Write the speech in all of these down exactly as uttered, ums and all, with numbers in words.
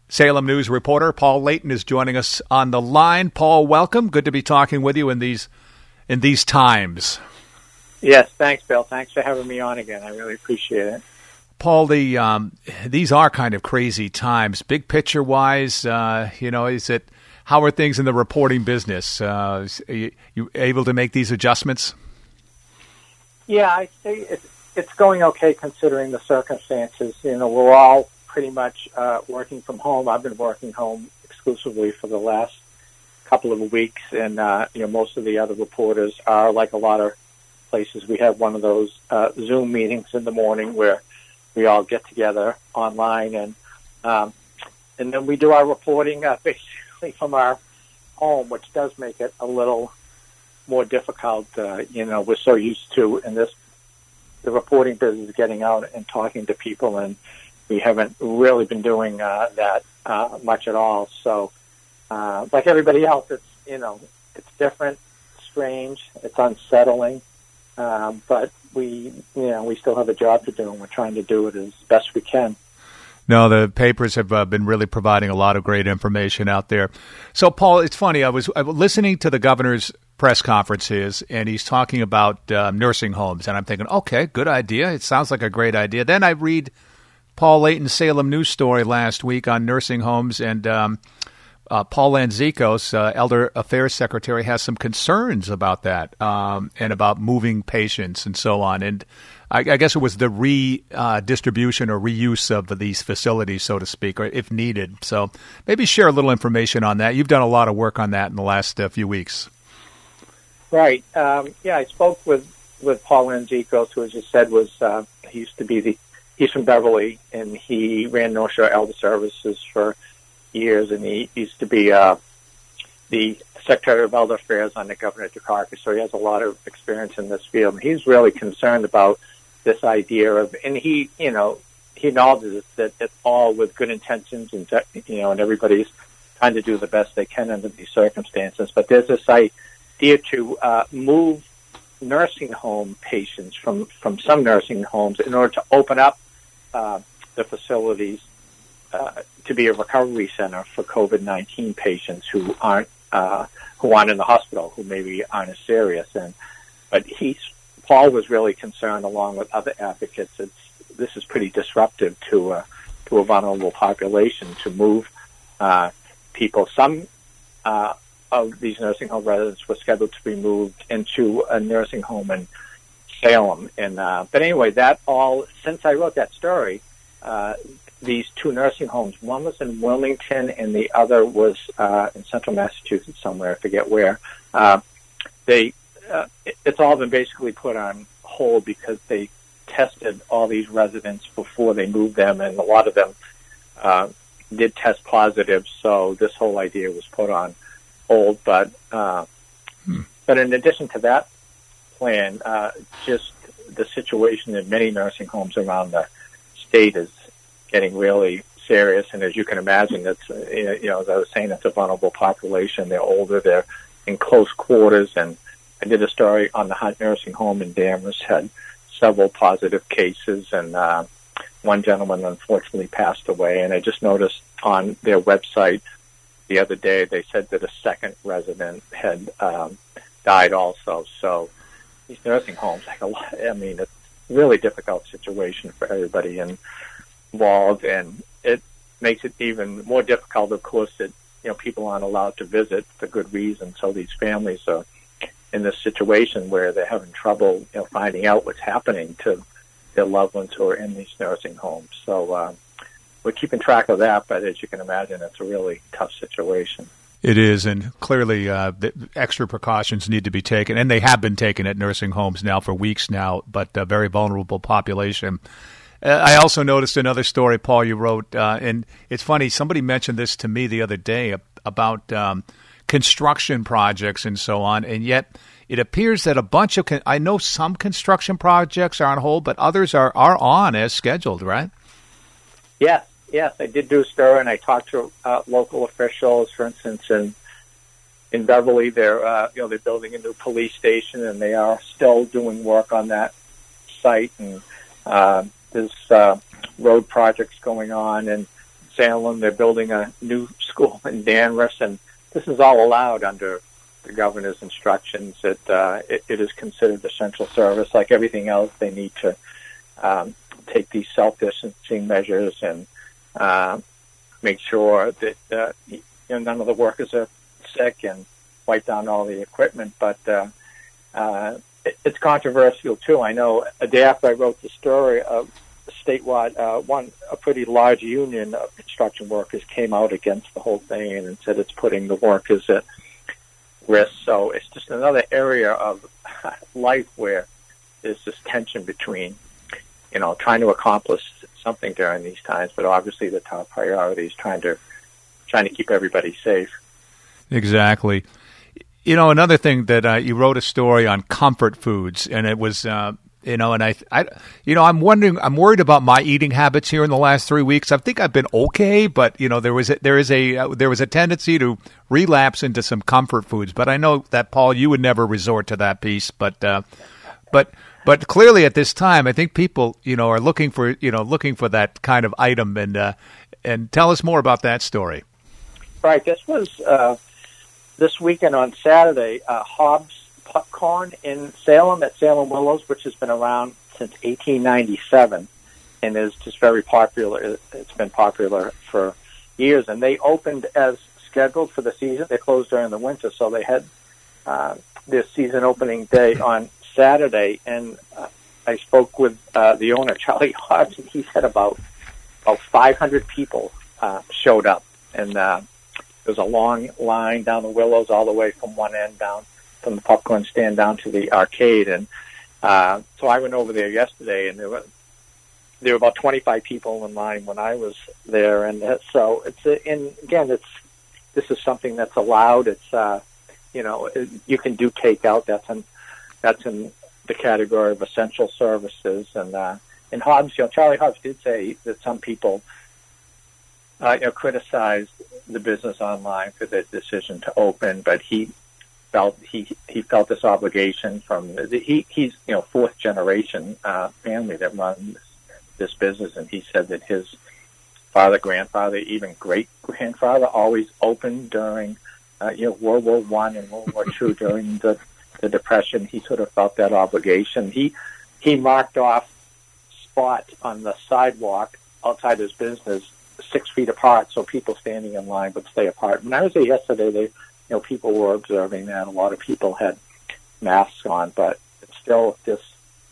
Salem News reporter Paul Layton is joining us on the line. Paul, welcome. Good to be talking with you in these in these times. Yes, thanks, Bill. Thanks for having me on again. I really appreciate it. Paul, the um, these are kind of crazy times. Big picture wise, uh, you know, is it how are things in the reporting business? Uh, are you, you able to make these adjustments? Yeah, I say it's, it's going okay considering the circumstances. You know, we're all pretty much uh, working from home. I've been working home exclusively for the last couple of weeks, and uh, you know, most of the other reporters are like a lot of places. We have one of those uh, Zoom meetings in the morning where we all get together online, and um, and then we do our reporting uh, basically from our home, which does make it a little more difficult. Uh, you know, we're so used to in this the reporting business getting out and talking to people, and we haven't really been doing uh, that uh, much at all. So, uh, like everybody else, it's you know it's different, strange, it's unsettling, um, but we you know we still have a job to do, and we're trying to do it as best we can. No, the papers have uh, been really providing a lot of great information out there. So, Paul, it's funny. I was, I was listening to the governor's press conferences, and he's talking about uh, nursing homes, and I'm thinking, okay, good idea. It sounds like a great idea. Then I read Paul Layton's Salem News story last week on nursing homes, and um, uh, Paul Lanzikos, uh, Elder Affairs Secretary, has some concerns about that um, and about moving patients and so on. And I, I guess it was the redistribution uh, or reuse of these facilities, so to speak, or if needed. So maybe share a little information on that. You've done a lot of work on that in the last uh, few weeks. Right. Um, yeah, I spoke with, with Paul Lanzikos, who, as you said, was uh, he used to be the he's from Beverly, and he ran North Shore Elder Services for years, and he used to be uh, the Secretary of Elder Affairs under Governor Dukakis, so he has a lot of experience in this field. And he's really concerned about this idea of, and he, you know, he acknowledges that it's all with good intentions, and you know, and everybody's trying to do the best they can under these circumstances. But there's this idea to uh, move nursing home patients from from some nursing homes in order to open up uh, the facilities uh, to be a recovery center for COVID nineteen patients who aren't uh, who aren't in the hospital, who maybe aren't as serious. And but he's Paul was really concerned, along with other advocates, that this is pretty disruptive to uh, to a vulnerable population to move uh, people. Some uh, of these nursing home residents were scheduled to be moved into a nursing home in Salem. And uh, but anyway, that all since I wrote that story, uh, these two nursing homes, one was in Wilmington and the other was uh, in central Massachusetts somewhere, I forget where. Uh, they uh, it, it's all been basically put on hold because they tested all these residents before they moved them, and a lot of them uh, did test positive. So this whole idea was put on hold. But uh, hmm. but in addition to that plan, uh, just the situation in many nursing homes around the state is getting really serious. And as you can imagine, it's, you know, as I was saying, it's a vulnerable population. They're older, they're in close quarters. And I did a story on the Hunt Nursing Home in Danvers, had several positive cases, and uh, one gentleman unfortunately passed away. And I just noticed on their website the other day, they said that a second resident had um, died also. So these nursing homes, like a lot, I mean, it's a really difficult situation for everybody involved, and it makes it even more difficult, of course, that, you know, people aren't allowed to visit for good reason. So these families are in this situation where they're having trouble, you know, finding out what's happening to their loved ones who are in these nursing homes. So uh, we're keeping track of that, but as you can imagine, it's a really tough situation. It is, and clearly uh, the extra precautions need to be taken, and they have been taken at nursing homes now for weeks now, but a very vulnerable population. Uh, I also noticed another story, Paul, you wrote, uh, and it's funny, somebody mentioned this to me the other day about um, construction projects and so on, and yet it appears that a bunch of, con- I know some construction projects are on hold, but others are, are on as scheduled, right? Yes, yes, I did do a story, and I talked to uh, local officials. For instance, in in Beverly, they're uh, you know they're building a new police station, and they are still doing work on that site. And uh, there's uh, road projects going on in Salem. They're building a new school in Danvers, and this is all allowed under the governor's instructions. It, uh, it, it is considered essential service. Like everything else, they need to um, take these self-distancing measures and uh, make sure that uh, you know, none of the workers are sick and wipe down all the equipment. But uh, uh, it, it's controversial, too. I know a day after I wrote the story, uh, statewide, uh, one a pretty large union of construction workers came out against the whole thing and said it's putting the workers at risk. So it's just another area of life where there's this tension between, you know, trying to accomplish something during these times, but obviously the top priority is trying to trying to keep everybody safe. Exactly. You know, another thing that uh, you wrote a story on comfort foods, and it was, uh, you know, and I, I, you know, I'm wondering, I'm worried about my eating habits here in the last three weeks. I think I've been okay, but you know, there was a, there is a uh, there was a tendency to relapse into some comfort foods. But I know that, Paul, you would never resort to that piece. But uh, but but clearly at this time, I think people, you know, are looking for you know looking for that kind of item. And uh, and tell us more about that story. Right. This was uh, this weekend on Saturday. Uh, Hobbs Popcorn in Salem at Salem Willows, which has been around since eighteen ninety-seven and is just very popular. It's been popular for years, and they opened as scheduled for the season. They closed during the winter, so they had uh, their season opening day on Saturday, and uh, I spoke with uh, the owner, Charlie Hobbs, and he said about, about five hundred people uh, showed up, and uh, there was a long line down the Willows all the way from one end down from the popcorn stand down to the arcade. And uh, so I went over there yesterday, and there were there were about twenty-five people in line when I was there. And uh, so it's uh, and again, it's this is something that's allowed. It's uh, you know it, you can do takeout. That's in that's in the category of essential services. And uh, and Hobbs, you know, Charlie Hobbs did say that some people uh, you know criticized the business online for their decision to open, but he felt he he felt this obligation from the, he he's you know fourth generation uh, family that runs this business, and he said that his father, grandfather, even great grandfather always opened during uh, you know World War One and World War Two during the the Depression. He sort of felt that obligation. He he marked off spots on the sidewalk outside his business six feet apart, so people standing in line would stay apart. When I was there yesterday, they You know, people were observing that. A lot of people had masks on, but it's still this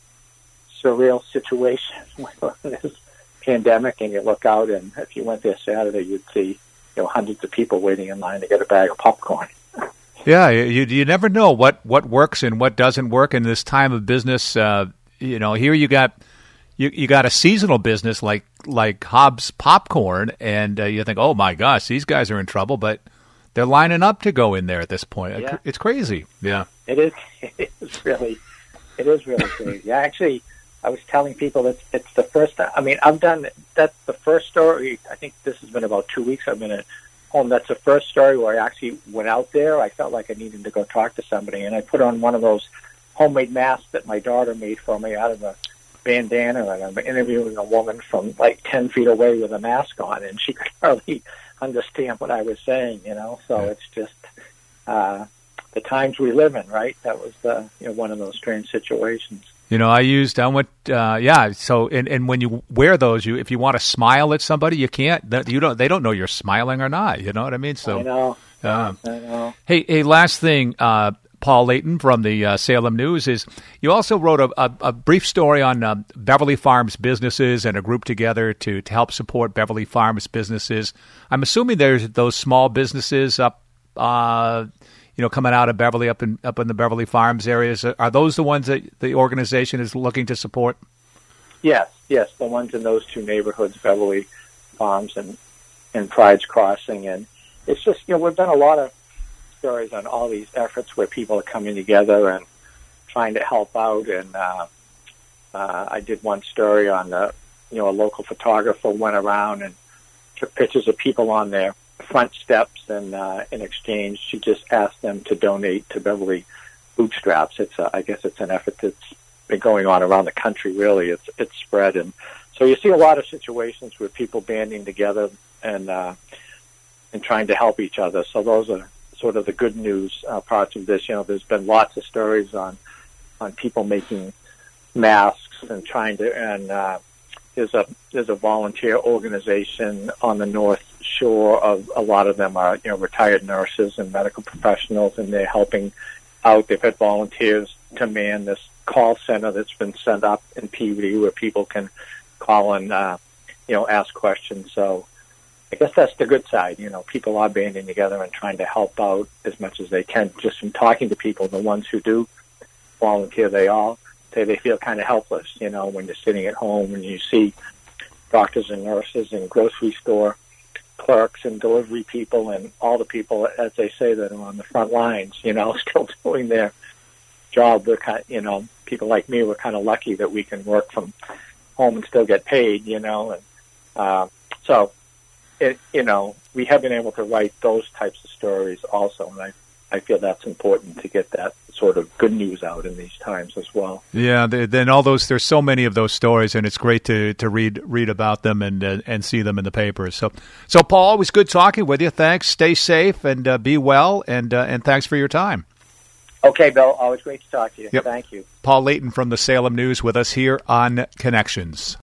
surreal situation with this pandemic. And you look out, and if you went there Saturday, you'd see you know hundreds of people waiting in line to get a bag of popcorn. Yeah, you you never know what, what works and what doesn't work in this time of business. Uh, you know, here you got you you got a seasonal business like like Hobbs Popcorn, and uh, you think, oh my gosh, these guys are in trouble, but they're lining up to go in there at this point. Yeah. It's crazy. Yeah, it is. It is really, it is really crazy. Actually, I was telling people that it's the first time. I mean, I've done that's the first story. I think this has been about two weeks. I've been at home. That's the first story where I actually went out there. I felt like I needed to go talk to somebody, and I put on one of those homemade masks that my daughter made for me out of a bandana, and I'm interviewing a woman from like ten feet away with a mask on, and she could hardly understand what I was saying, you know. So it's just uh, the times we live in, right? That was the you know one of those strange situations. You know, I used I went uh, yeah. So and, and when you wear those, you if you want to smile at somebody, you can't. You don't. They don't know you're smiling or not. You know what I mean? So I know. Uh, I know. Hey, hey. Last thing. Uh, Paul Layton from the uh, Salem News is you also wrote a, a, a brief story on uh, Beverly Farms businesses and a group together to, to help support Beverly Farms businesses. I'm assuming there's those small businesses up, uh, you know, coming out of Beverly up in up in the Beverly Farms areas. Are those the ones that the organization is looking to support? Yes, yes, the ones in those two neighborhoods, Beverly Farms and and Pride's Crossing, and it's just you know we've done a lot of stories on all these efforts where people are coming together and trying to help out. And uh, uh, I did one story on the, you know, a local photographer went around and took pictures of people on their front steps, and uh, in exchange, she just asked them to donate to Beverly Bootstraps. It's, a, I guess, it's an effort that's been going on around the country. Really, it's it's spread, and so you see a lot of situations where people banding together. and uh, and trying to help each other. So those are sort of the good news uh, parts of this. You know, there's been lots of stories on on people making masks and trying to. And uh, there's a there's a volunteer organization on the North Shore. Of a lot of them are you know retired nurses and medical professionals, and they're helping out. They've had volunteers to man this call center that's been set up in P V where people can call and uh, you know ask questions. So I guess that's the good side. You know, people are banding together and trying to help out as much as they can. Just from talking to people, the ones who do volunteer, they all say they feel kind of helpless. You know, when you're sitting at home and you see doctors and nurses and grocery store clerks and delivery people and all the people, as they say, that are on the front lines. You know, still doing their job. We're kind, you know, people like me, we're kind of lucky that we can work from home and still get paid. You know, and uh, so. It, you know, we have been able to write those types of stories also, and I, I feel that's important to get that sort of good news out in these times as well. Yeah, then all those, there's so many of those stories, and it's great to, to read read about them and uh, and see them in the papers. So, so Paul, always good talking with you. Thanks. Stay safe and uh, be well, and uh, and thanks for your time. Okay, Bill. Always great to talk to you. Yep. Thank you. Paul Layton from the Salem News with us here on Connections.